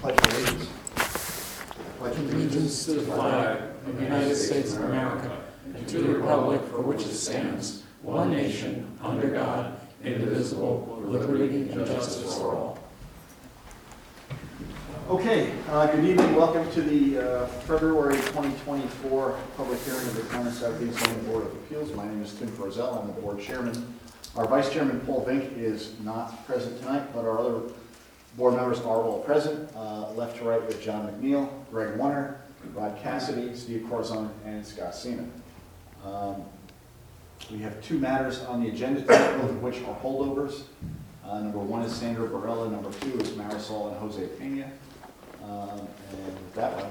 Pledge of allegiance. Allegiance to the flag of the United States of America and to the republic for which it stands, one nation, under God, indivisible, with liberty and justice for all. Okay, good evening. Welcome to the February 2024 public hearing of the Town of Southeast Zoning Board of Appeals. My name is Tim Frozel. I'm the board chairman. Our vice chairman, Paul Vink, is not present tonight, but our other board members are all present. Left to right with John McNeil, Greg Warner, Rod Cassidy, Steve Corzone, and Scott Seaman. We have two matters on the agenda tonight, both of which are holdovers. Number one is Sandra Barella. Number two is Marisol and Jose Pena. And with that,